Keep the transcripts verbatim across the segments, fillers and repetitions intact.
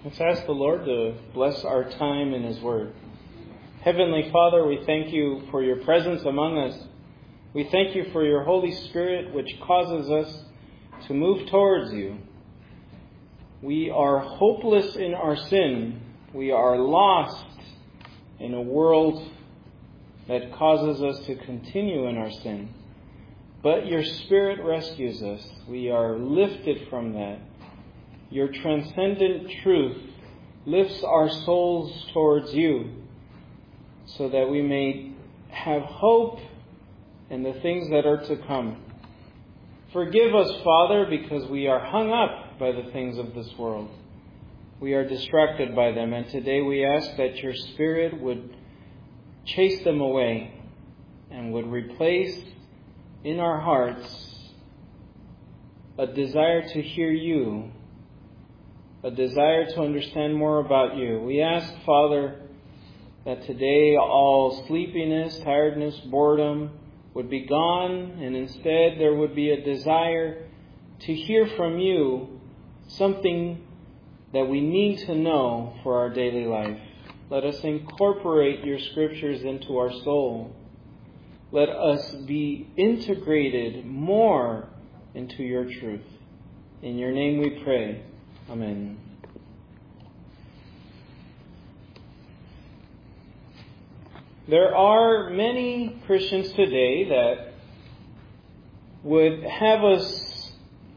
Let's ask the Lord to bless our time in His Word. Heavenly Father, we thank you for your presence among us. We thank you for your Holy Spirit, which causes us to move towards you. We are hopeless in our sin. We are lost in a world that causes us to continue in our sin. But your Spirit rescues us. We are lifted from that. Your transcendent truth lifts our souls towards you so that we may have hope in the things that are to come. Forgive us, Father, because we are hung up by the things of this world. We are distracted by them, and today we ask that your Spirit would chase them away and would replace in our hearts a desire to hear you, a desire to understand more about you. We ask, Father, that today all sleepiness, tiredness, boredom would be gone, and instead there would be a desire to hear from you something that we need to know for our daily life. Let us incorporate your scriptures into our soul. Let us be integrated more into your truth. In your name we pray. Amen. There are many Christians today that would have us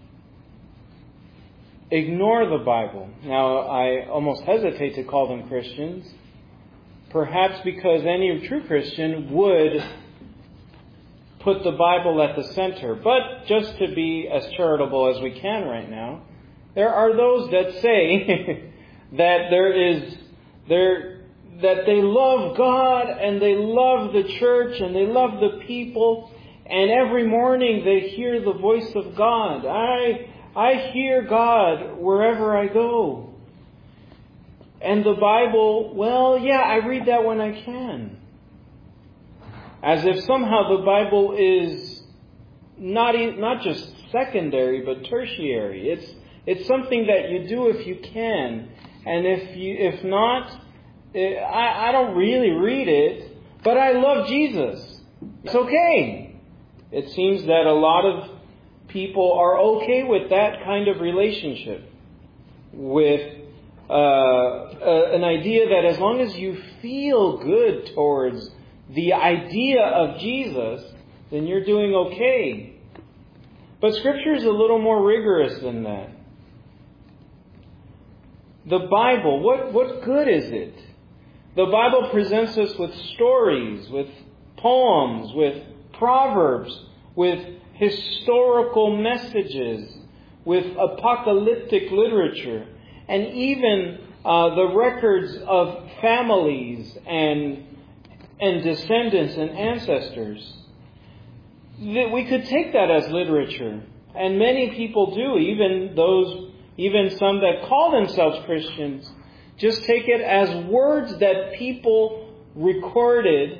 ignore the Bible. Now, I almost hesitate to call them Christians, perhaps because any true Christian would put the Bible at the center. But just to be as charitable as we can right now, there are those that say that there is there that they love God and they love the church and they love the people, and every morning they hear the voice of God. I I hear God wherever I go. And the Bible, well, yeah, I read that when I can. As if somehow the Bible is not not just secondary but tertiary. It's It's something that you do if you can. And if you, if not, I, I don't really read it, but I love Jesus. It's okay. It seems that a lot of people are okay with that kind of relationship. With uh, uh, an idea that as long as you feel good towards the idea of Jesus, then you're doing okay. But Scripture is a little more rigorous than that. The Bible, what, what good is it? The Bible presents us with stories, with poems, with proverbs, with historical messages, with apocalyptic literature, and even uh, the records of families and, and descendants and ancestors. We could take that as literature, and many people do, even those Even some that call themselves Christians, just take it as words that people recorded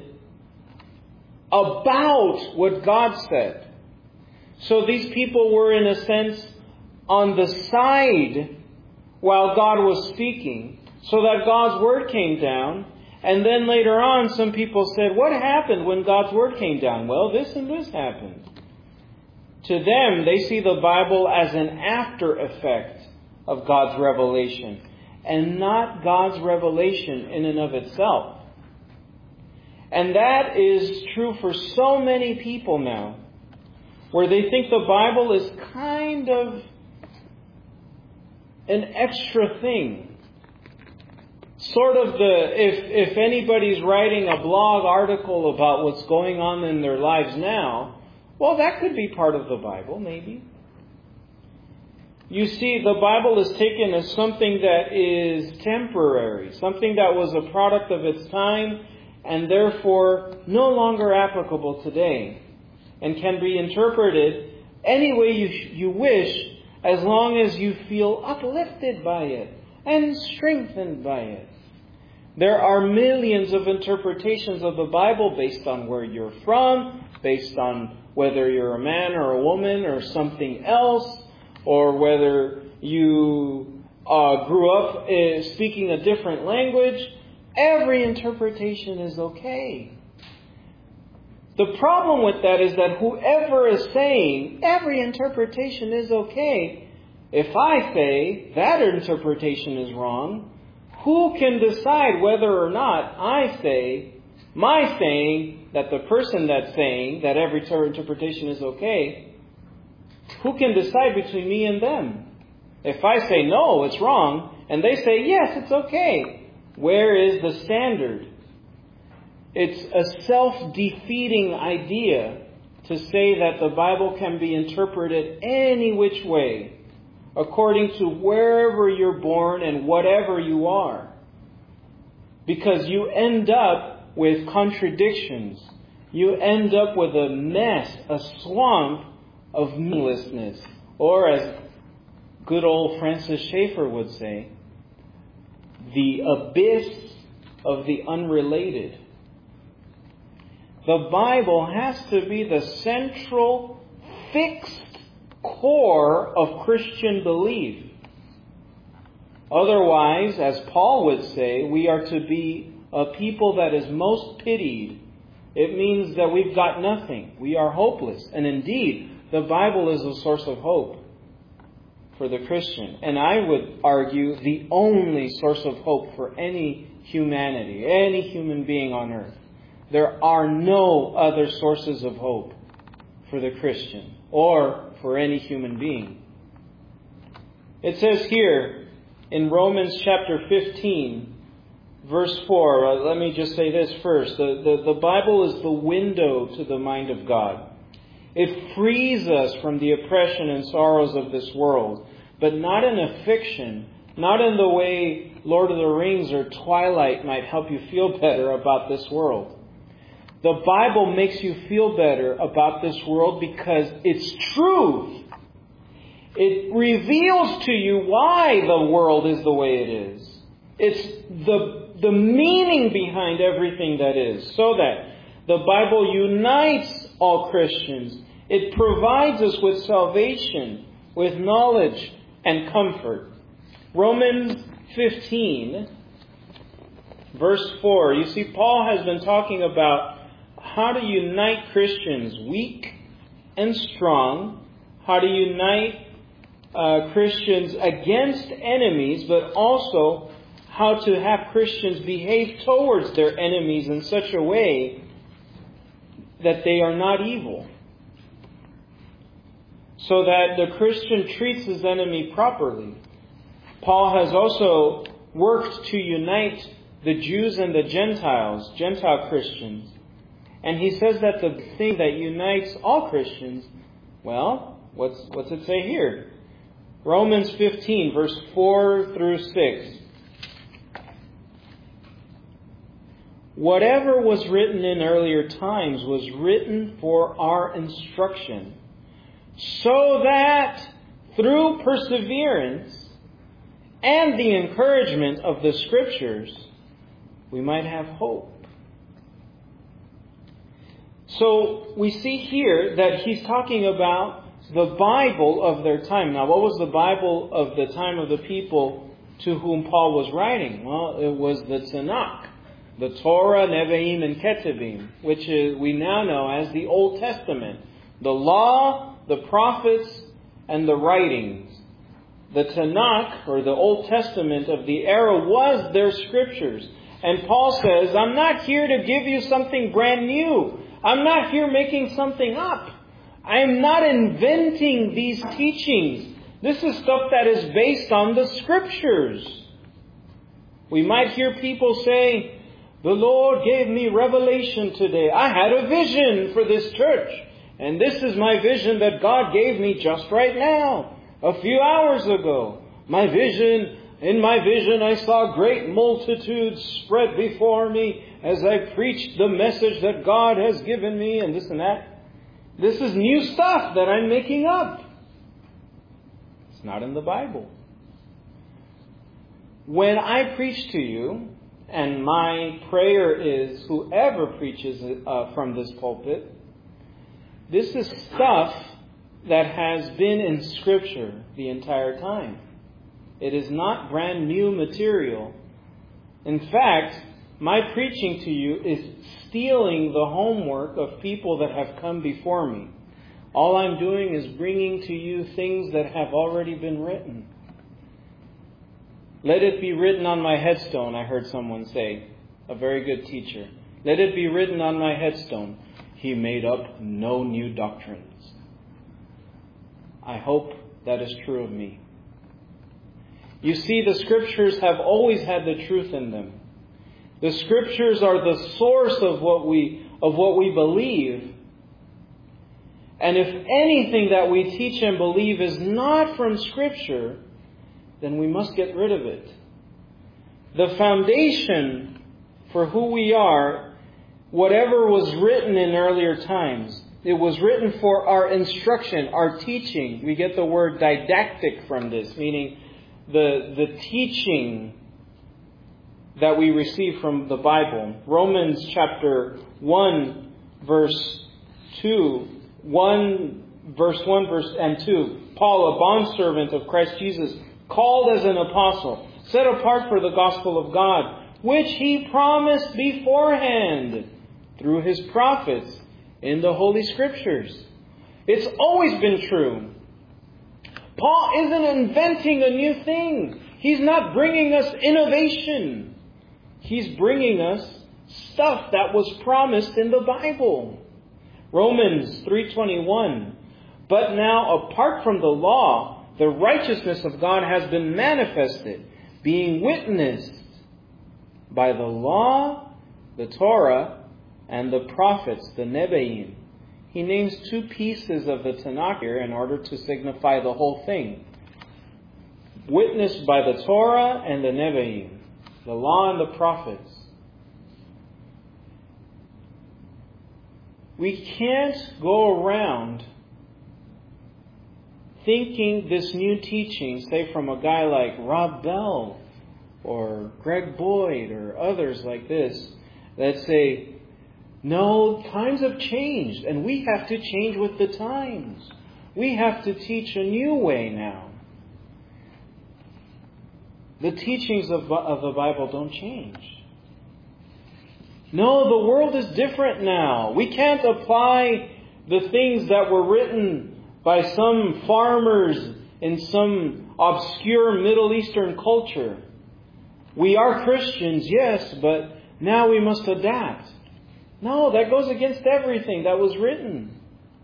about what God said. So these people were, in a sense, on the side while God was speaking, so that God's Word came down. And then later on, some people said, what happened when God's Word came down? Well, this and this happened. To them, they see the Bible as an after effect of God's revelation, and not God's revelation in and of itself. And that is true for so many people now, where they think the Bible is kind of an extra thing. Sort of the, if, if anybody's writing a blog article about what's going on in their lives now, well, that could be part of the Bible, maybe. You see, the Bible is taken as something that is temporary, something that was a product of its time and therefore no longer applicable today, and can be interpreted any way you, you wish, as long as you feel uplifted by it and strengthened by it. There are millions of interpretations of the Bible based on where you're from, based on whether you're a man or a woman or something else, or whether you uh, grew up uh, speaking a different language, every interpretation is okay. The problem with that is that whoever is saying every interpretation is okay, if I say that interpretation is wrong, who can decide whether or not I say, my saying, that the person that's saying that every interpretation is okay, who can decide between me and them? If I say no, it's wrong, and they say yes, it's okay, where is the standard? It's a self-defeating idea to say that the Bible can be interpreted any which way, according to wherever you're born and whatever you are. Because you end up with contradictions. You end up with a mess, a swamp of meaninglessness. Or as good old Francis Schaeffer would say, the abyss of the unrelated. The Bible has to be the central, fixed core of Christian belief. Otherwise, as Paul would say, we are to be a people that is most pitied. It means that we've got nothing. We are hopeless. And indeed, the Bible is a source of hope for the Christian. And I would argue the only source of hope for any humanity, any human being on earth. There are no other sources of hope for the Christian or for any human being. It says here in Romans chapter fifteen, verse four, uh, let me just say this first. The, the, the Bible is the window to the mind of God. It frees us from the oppression and sorrows of this world, but not in a fiction, not in the way Lord of the Rings or Twilight might help you feel better about this world. The Bible makes you feel better about this world because it's truth. It reveals to you why the world is the way it is. It's the, the meaning behind everything that is, so that the Bible unites all Christians. It provides us with salvation, with knowledge and comfort. Romans fifteen, verse four. You see, Paul has been talking about how to unite Christians, weak and strong. How to unite uh, Christians against enemies, but also how to have Christians behave towards their enemies in such a way that they are not evil. So that the Christian treats his enemy properly. Paul has also worked to unite the Jews and the Gentiles, Gentile Christians. And he says that the thing that unites all Christians, well, what's, what's it say here? Romans fifteen, verse four through six. Whatever was written in earlier times was written for our instruction, so that through perseverance and the encouragement of the Scriptures, we might have hope. So we see here that he's talking about the Bible of their time. Now, what was the Bible of the time of the people to whom Paul was writing? Well, it was the Tanakh, the Torah, Nevi'im, and Ketuvim, which is, we now know as the Old Testament. The law, the prophets, and the writings. The Tanakh, or the Old Testament of the era, was their scriptures. And Paul says, I'm not here to give you something brand new. I'm not here making something up. I am not inventing these teachings. This is stuff that is based on the Scriptures. We might hear people say, the Lord gave me revelation today. I had a vision for this church. And this is my vision that God gave me just right now, a few hours ago. My vision, in my vision I saw great multitudes spread before me as I preached the message that God has given me, and this and that. This is new stuff that I'm making up. It's not in the Bible. When I preach to you, and my prayer is whoever preaches uh, from this pulpit, this is stuff that has been in Scripture the entire time. It is not brand new material. In fact, my preaching to you is stealing the homework of people that have come before me. All I'm doing is bringing to you things that have already been written. Let it be written on my headstone, I heard someone say, a very good teacher. Let it be written on my headstone, he made up no new doctrines. I hope that is true of me. You see, the Scriptures have always had the truth in them. The Scriptures are the source of what we of what we believe. And if anything that we teach and believe is not from Scripture, then we must get rid of it. The foundation for who we are, whatever was written in earlier times, it was written for our instruction, our teaching. We get the word didactic from this, meaning the, the teaching that we receive from the Bible. Romans chapter one, verse two. one, verse one, verse and two. Paul, a bondservant of Christ Jesus, called as an apostle, set apart for the gospel of God, which he promised beforehand through his prophets in the Holy Scriptures. It's always been true. Paul isn't inventing a new thing. He's not bringing us innovation. He's bringing us stuff that was promised in the Bible. Romans three twenty-one. But now, apart from the law, the righteousness of God has been manifested, being witnessed by the law, the Torah, and the prophets, the Nevi'im. He names two pieces of the Tanakh here in order to signify the whole thing. Witnessed by the Torah and the Nevi'im, the law and the prophets. We can't go around thinking this new teaching, say from a guy like Rob Bell or Greg Boyd or others like this, that say, no, times have changed and we have to change with the times. We have to teach a new way now. The teachings of, of the Bible don't change. No, the world is different now. We can't apply the things that were written by some farmers in some obscure Middle Eastern culture. We are Christians, yes, but now we must adapt. No, that goes against everything that was written.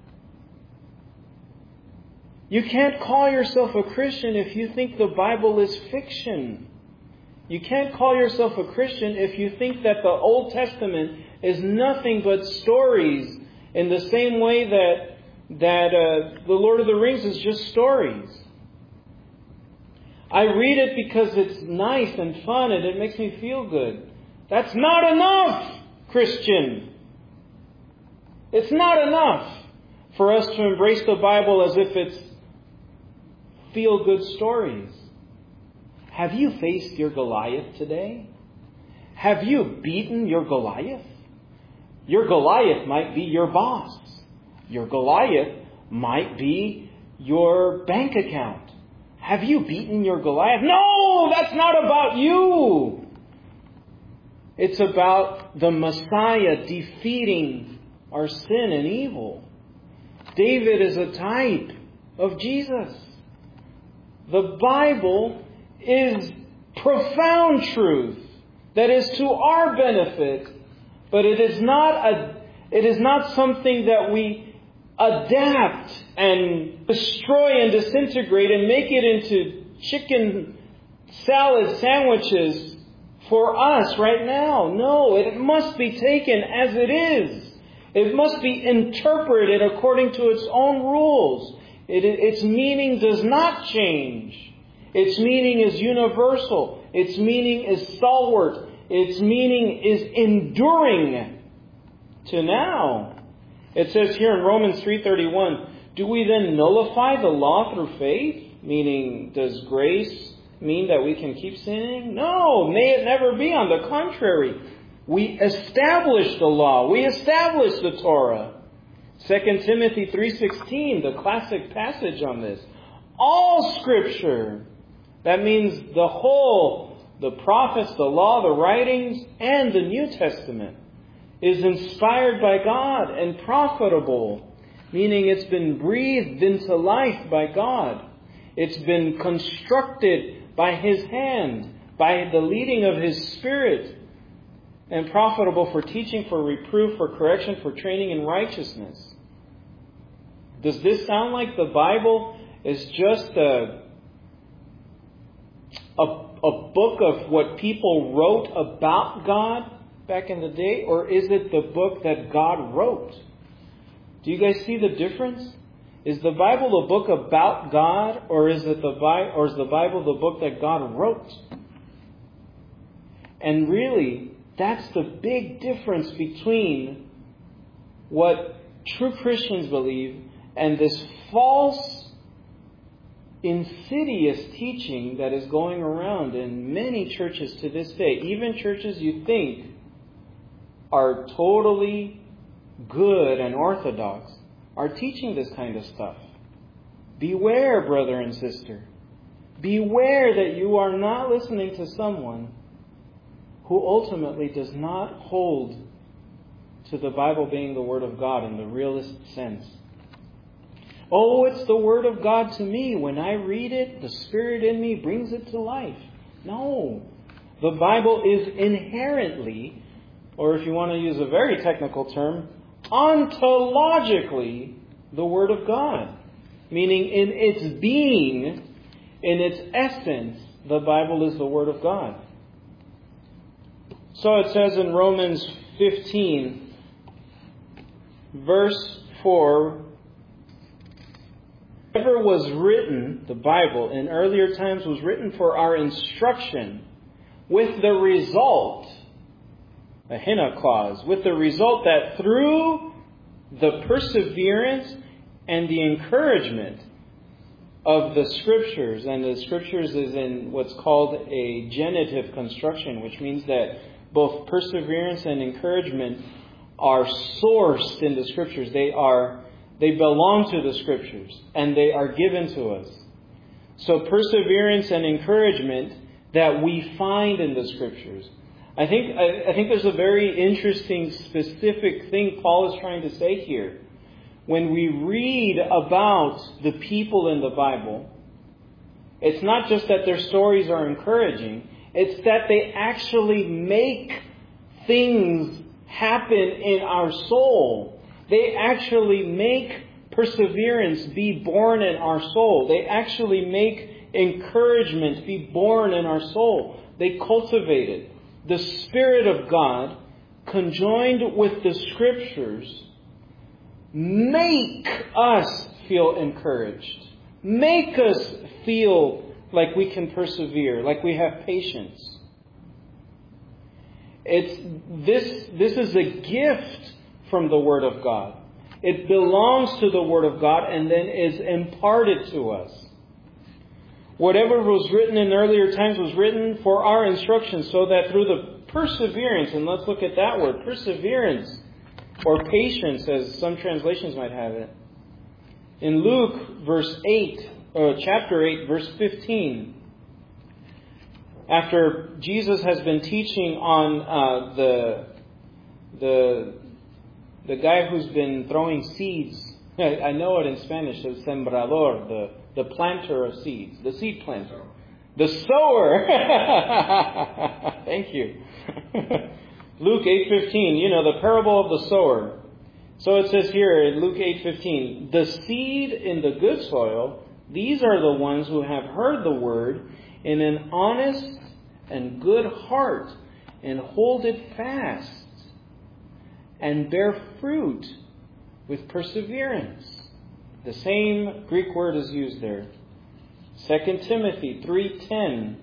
You can't call yourself a Christian if you think the Bible is fiction. You can't call yourself a Christian if you think that the Old Testament is nothing but stories in the same way that that uh, the Lord of the Rings is just stories. I read it because it's nice and fun and it makes me feel good. That's not enough, Christian. It's not enough for us to embrace the Bible as if it's feel-good stories. Have you faced your Goliath today? Have you beaten your Goliath? Your Goliath might be your boss. Your Goliath might be your bank account. Have you beaten your Goliath? No, that's not about you. It's about the Messiah defeating our sin and evil. David is a type of Jesus. The Bible is profound truth that is to our benefit, but it is not a it is not something that we adapt and destroy and disintegrate and make it into chicken salad sandwiches for us right now. No, it must be taken as it is. It must be interpreted according to its own rules. It, its meaning does not change. Its meaning is universal. Its meaning is stalwart. Its meaning is enduring to now. It says here in Romans three thirty-one, do we then nullify the law through faith? Meaning, does grace mean that we can keep sinning? No, may it never be. On the contrary, we establish the law. We establish the Torah. Second Timothy three sixteen, the classic passage on this. All Scripture That means the whole, the prophets, the law, the writings, and the New Testament is inspired by God and profitable, meaning it's been breathed into life by God. It's been constructed by His hand, by the leading of His Spirit, and profitable for teaching, for reproof, for correction, for training in righteousness. Does this sound like the Bible is just a, a, a book of what people wrote about God back in the day? Or is it the book that God wrote? Do you guys see the difference? Is the Bible a book about God, or is it the Bi- or is the Bible the book that God wrote? And really, that's the big difference between what true Christians believe and this false, insidious teaching that is going around in many churches to this day. Even churches you think are totally good and orthodox are teaching this kind of stuff. Beware, brother and sister. Beware that you are not listening to someone who ultimately does not hold to the Bible being the Word of God in the realist sense. Oh, it's the Word of God to me. When I read it, the Spirit in me brings it to life. No. The Bible is inherently, or if you want to use a very technical term, ontologically the Word of God. Meaning in its being, in its essence, the Bible is the Word of God. So it says in Romans fifteen, verse four, whatever was written, the Bible, in earlier times was written for our instruction, with the result, a hina clause, with the result that through the perseverance and the encouragement of the Scriptures, and the Scriptures is in what's called a genitive construction, which means that both perseverance and encouragement are sourced in the Scriptures. They are, they belong to the Scriptures, and they are given to us. So perseverance and encouragement that we find in the Scriptures. I think I, I think there's a very interesting, specific thing Paul is trying to say here. When we read about the people in the Bible, it's not just that their stories are encouraging. It's that they actually make things happen in our soul. They actually make perseverance be born in our soul. They actually make encouragement be born in our soul. They cultivate it. The Spirit of God, conjoined with the Scriptures, make us feel encouraged. Make us feel like we can persevere, like we have patience. It's this this is a gift from the Word of God. It belongs to the Word of God and then is imparted to us. Whatever was written in earlier times was written for our instruction, so that through the perseverance, and let's look at that word, perseverance, or patience, as some translations might have it. In Luke, verse eight, or chapter eight, verse fifteen, after Jesus has been teaching on uh, the the the guy who's been throwing seeds. I know it in Spanish, el sembrador, the the planter of seeds, the seed planter, the sower. Thank you. Luke eight fifteen, you know, the parable of the sower. So it says here in Luke eight fifteen, the seed in the good soil, these are the ones who have heard the word in an honest and good heart and hold it fast and bear fruit with perseverance. The same Greek word is used there. Second Timothy three ten.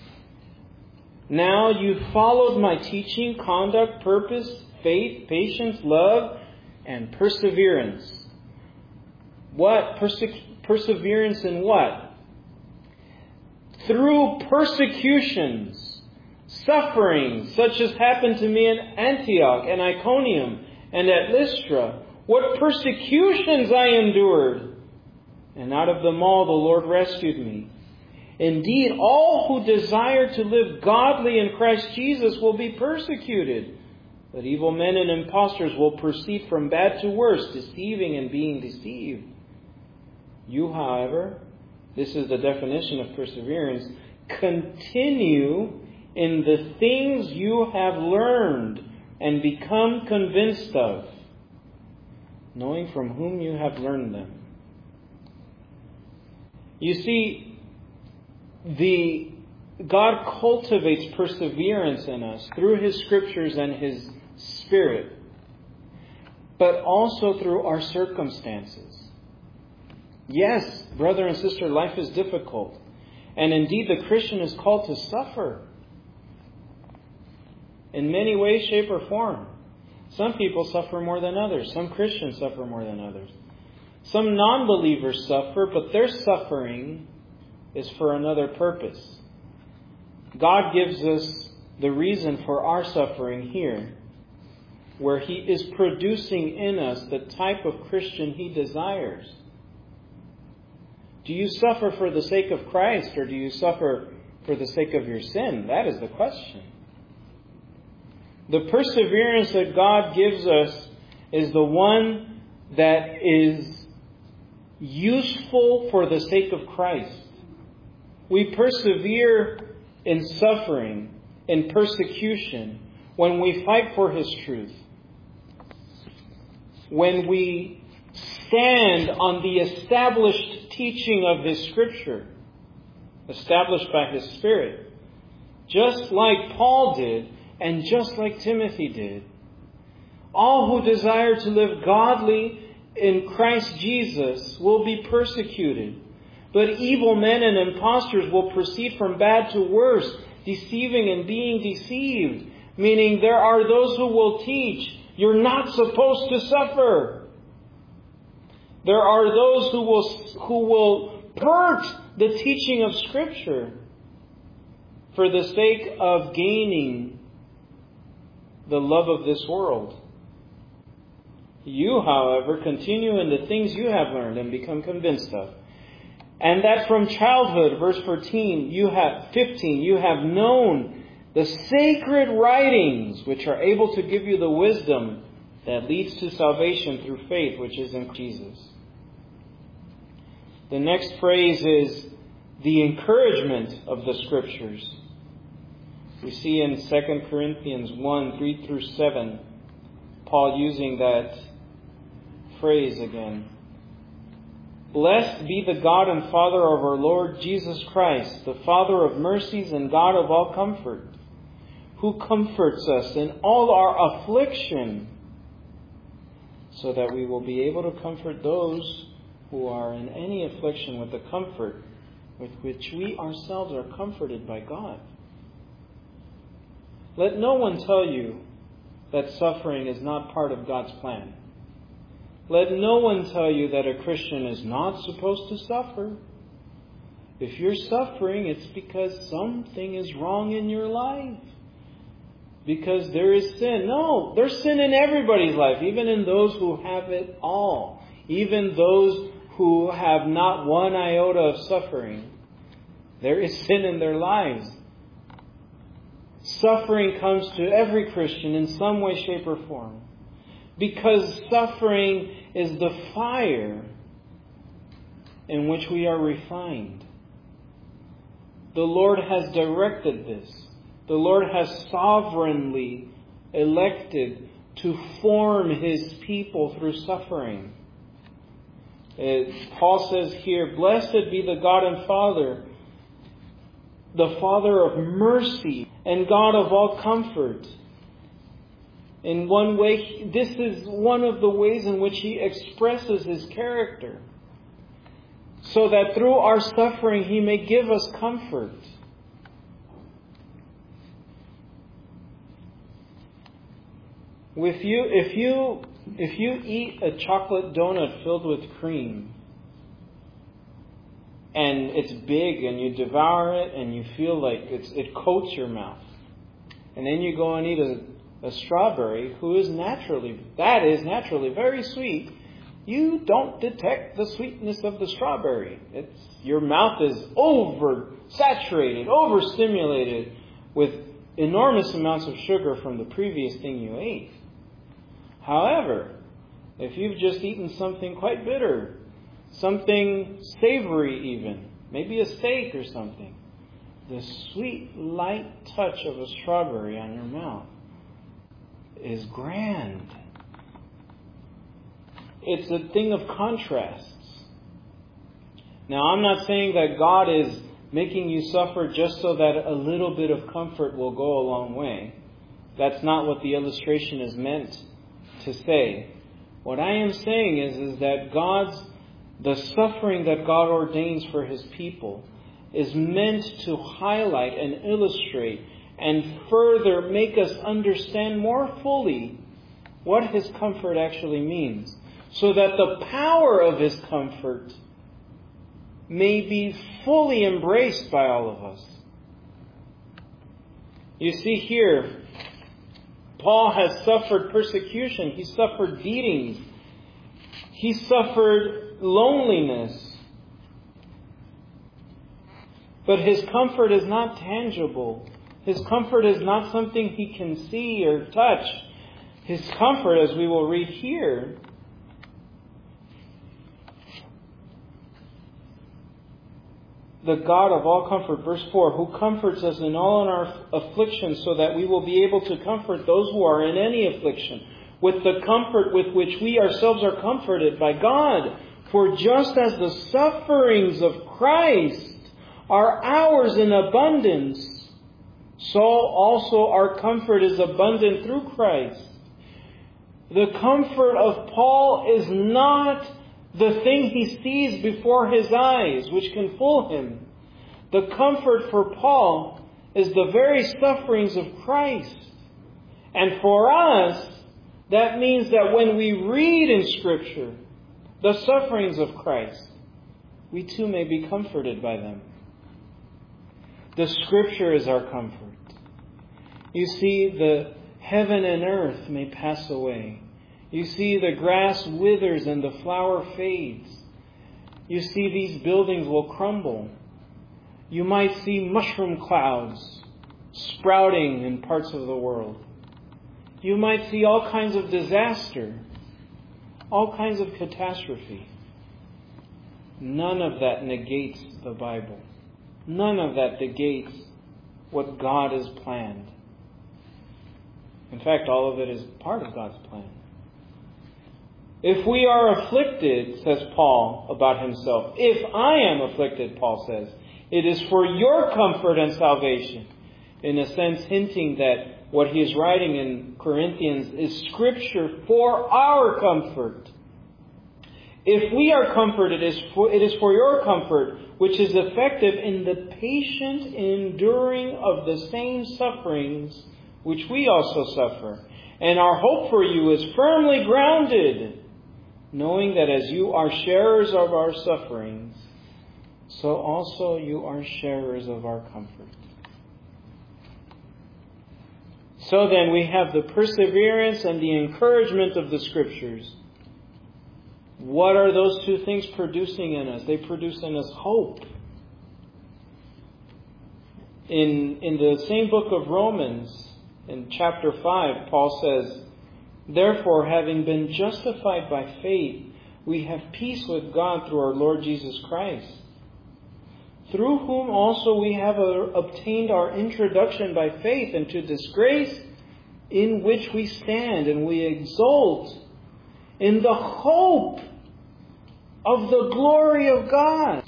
Now you followed my teaching, conduct, purpose, faith, patience, love, and perseverance. What? Perse- perseverance in what? Through persecutions, sufferings, such as happened to me in Antioch and Iconium and at Lystra. What persecutions I endured! And out of them all the Lord rescued me. Indeed, all who desire to live godly in Christ Jesus will be persecuted. But evil men and impostors will proceed from bad to worse, deceiving and being deceived. You, however, this is the definition of perseverance, continue in the things you have learned and become convinced of, knowing from whom you have learned them. You see, the God cultivates perseverance in us through His Scriptures and His Spirit, but also through our circumstances. Yes, brother and sister, life is difficult. And indeed, the Christian is called to suffer in many ways, shape, or form. Some people suffer more than others. Some Christians suffer more than others. Some non-believers suffer, but their suffering is for another purpose. God gives us the reason for our suffering here, where He is producing in us the type of Christian He desires. Do you suffer for the sake of Christ, or do you suffer for the sake of your sin? That is the question. The perseverance that God gives us is the one that is useful for the sake of Christ. We persevere in suffering, in persecution, when we fight for His truth, when we stand on the established teaching of His Scripture, established by His Spirit, just like Paul did and just like Timothy did. All who desire to live godly in Christ Jesus will be persecuted, but evil men and impostors will proceed from bad to worse, deceiving and being deceived. Meaning there are those who will teach, you're not supposed to suffer. There are those who will, who will pervert the teaching of Scripture for the sake of gaining the love of this world. You, however, continue in the things you have learned and become convinced of. And that from childhood, verse fourteen, you have fifteen, you have known the sacred writings, which are able to give you the wisdom that leads to salvation through faith, which is in Jesus. The next phrase is the encouragement of the Scriptures. We see in Second Corinthians one, three through seven, Paul using that phrase again. Blessed be the God and Father of our Lord Jesus Christ, the Father of mercies and God of all comfort, who comforts us in all our affliction, so that we will be able to comfort those who are in any affliction with the comfort with which we ourselves are comforted by God. Let no one tell you that suffering is not part of God's plan. Let no one tell you that a Christian is not supposed to suffer. If you're suffering, it's because something is wrong in your life. Because there is sin. No, there's sin in everybody's life, even in those who have it all. Even those who have not one iota of suffering. There is sin in their lives. Suffering comes to every Christian in some way, shape, or form. Because suffering is the fire in which we are refined. The Lord has directed this. The Lord has sovereignly elected to form His people through suffering. It, Paul says here, blessed be the God and Father, the Father of mercy and God of all comfort. In one way, this is one of the ways in which He expresses His character. So that through our suffering He may give us comfort. If you, if you, if you eat a chocolate donut filled with cream, and it's big and you devour it and you feel like it's, it coats your mouth, and then you go and eat a, a strawberry, who is naturally, that is naturally very sweet, you don't detect the sweetness of the strawberry. It's, your mouth is oversaturated, overstimulated with enormous amounts of sugar from the previous thing you ate. However, if you've just eaten something quite bitter, something savory even, maybe a steak or something, the sweet, light touch of a strawberry on your mouth is grand. It's a thing of contrasts. Now, I'm not saying that God is making you suffer just so that a little bit of comfort will go a long way. That's not what the illustration is meant to say. What I am saying is, is that God's, the suffering that God ordains for His people is meant to highlight and illustrate and further make us understand more fully what His comfort actually means, so that the power of His comfort may be fully embraced by all of us. You see here, Paul has suffered persecution. He suffered beatings. He suffered loneliness. But his comfort is not tangible. His comfort is not something he can see or touch. His comfort, as we will read here, the God of all comfort, verse four, who comforts us in all our afflictions, so that we will be able to comfort those who are in any affliction with the comfort with which we ourselves are comforted by God. For just as the sufferings of Christ are ours in abundance, so also our comfort is abundant through Christ. The comfort of Paul is not the thing he sees before his eyes, which can fool him. The comfort for Paul is the very sufferings of Christ. And for us, that means that when we read in Scripture the sufferings of Christ, we too may be comforted by them. The Scripture is our comfort. You see, the heaven and earth may pass away. You see, the grass withers and the flower fades. You see, these buildings will crumble. You might see mushroom clouds sprouting in parts of the world. You might see all kinds of disaster, all kinds of catastrophe. None of that negates the Bible. None of that negates what God has planned. In fact, all of it is part of God's plan. If we are afflicted, says Paul about himself, if I am afflicted, Paul says, it is for your comfort and salvation. In a sense, hinting that what he is writing in Corinthians is Scripture for our comfort. If we are comforted, it is for, it is for your comfort, which is effective in the patient enduring of the same sufferings which we also suffer. And our hope for you is firmly grounded, knowing that as you are sharers of our sufferings, so also you are sharers of our comfort. So then we have the perseverance and the encouragement of the Scriptures. What are those two things producing in us? They produce in us hope. In, in the same book of Romans, in chapter five, Paul says, therefore, having been justified by faith, we have peace with God through our Lord Jesus Christ, through whom also we have obtained our introduction by faith into this grace in which we stand, and we exult in the hope of the glory of God.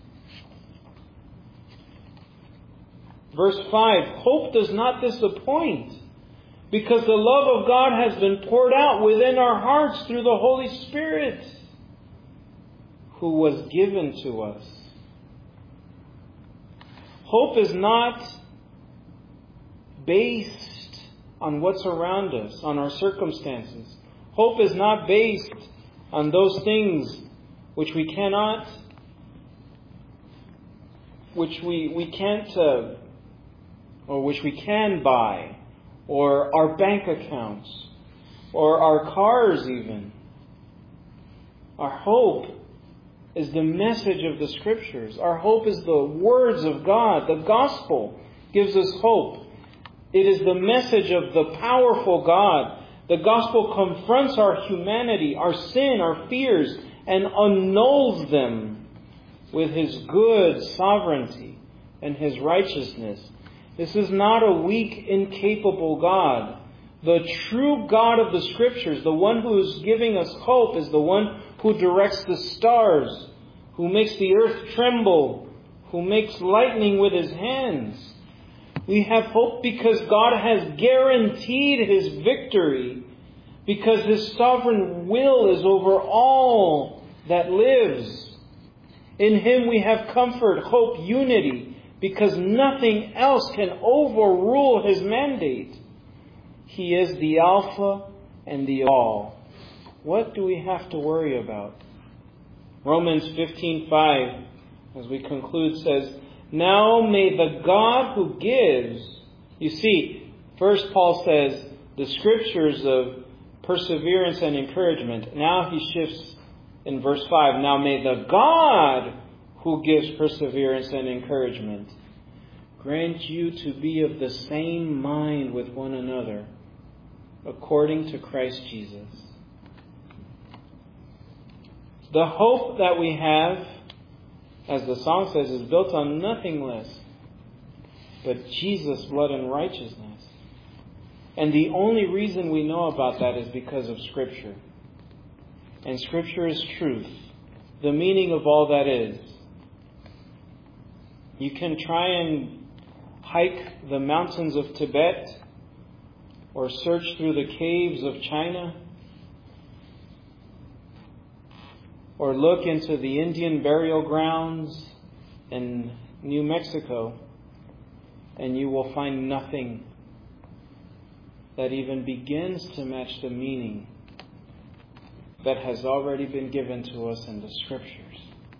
Verse five, hope does not disappoint, because the love of God has been poured out within our hearts through the Holy Spirit, who was given to us. Hope is not based on what's around us, on our circumstances. Hope is not based on those things which we cannot, which we, we can't, uh, or which we can buy, or our bank accounts, or our cars even, Our hope is the message of the Scriptures. Our hope is the words of God. The gospel gives us hope. It is the message of the powerful God. The gospel confronts our humanity, our sin, our fears, and annuls them with His good sovereignty and His righteousness. This is not a weak, incapable God. The true God of the Scriptures, the one who is giving us hope, is the one who directs the stars, who makes the earth tremble, who makes lightning with His hands. We have hope because God has guaranteed His victory, because His sovereign will is over all that lives. In Him we have comfort, hope, unity, because nothing else can overrule His mandate. He is the Alpha and the All. What do we have to worry about? Romans fifteen five, as we conclude, says, "Now may the God who gives..." You see, first Paul says the Scriptures of perseverance and encouragement. Now he shifts in verse five. "Now may the God who gives perseverance and encouragement grant you to be of the same mind with one another, according to Christ Jesus." The hope that we have, as the song says, is built on nothing less but Jesus' blood and righteousness. And the only reason we know about that is because of Scripture. And Scripture is truth, the meaning of all that is. You can try and hike the mountains of Tibet or search through the caves of China, or look into the Indian burial grounds in New Mexico, and you will find nothing that even begins to match the meaning that has already been given to us in the Scriptures.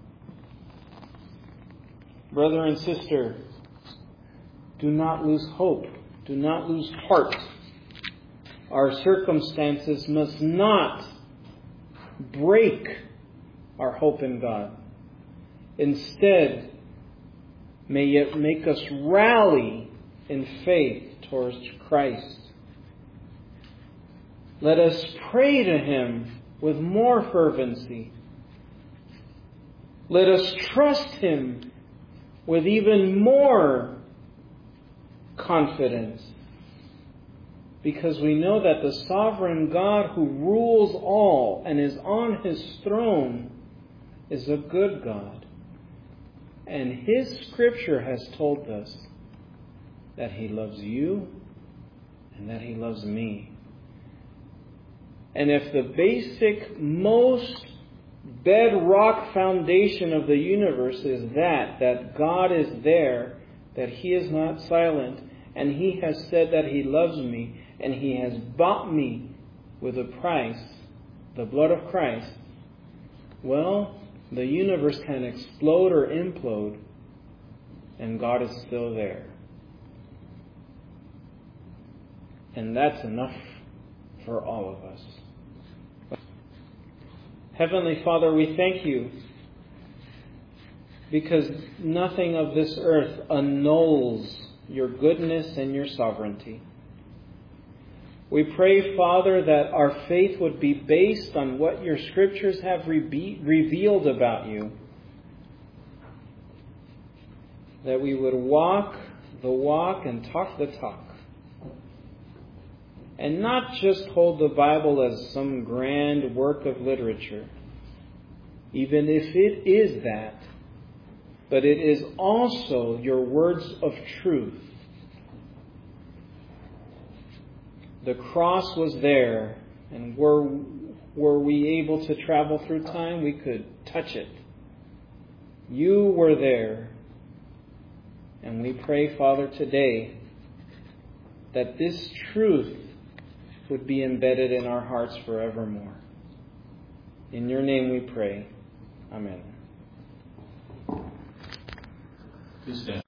Brother and sister, do not lose hope. Do not lose heart. Our circumstances must not break our hope in God. Instead, may it make us rally in faith towards Christ. Let us pray to Him with more fervency. Let us trust Him with even more confidence, because we know that the sovereign God who rules all and is on His throne is a good God. And His Scripture has told us that He loves you and that He loves me. And if the basic, most bedrock foundation of the universe is that, that God is there, that He is not silent, and He has said that He loves me, and He has bought me with a price, the blood of Christ, well, the universe can explode or implode, and God is still there. And that's enough for all of us. Heavenly Father, we thank You because nothing of this earth annuls Your goodness and Your sovereignty. We pray, Father, that our faith would be based on what Your Scriptures have re- revealed about You. That we would walk the walk and talk the talk. And not just hold the Bible as some grand work of literature, even if it is that, but it is also Your words of truth. The cross was there, and were, were we able to travel through time, we could touch it. You were there. And we pray, Father, today that this truth would be embedded in our hearts forevermore. In Your name we pray. Amen. Please stand.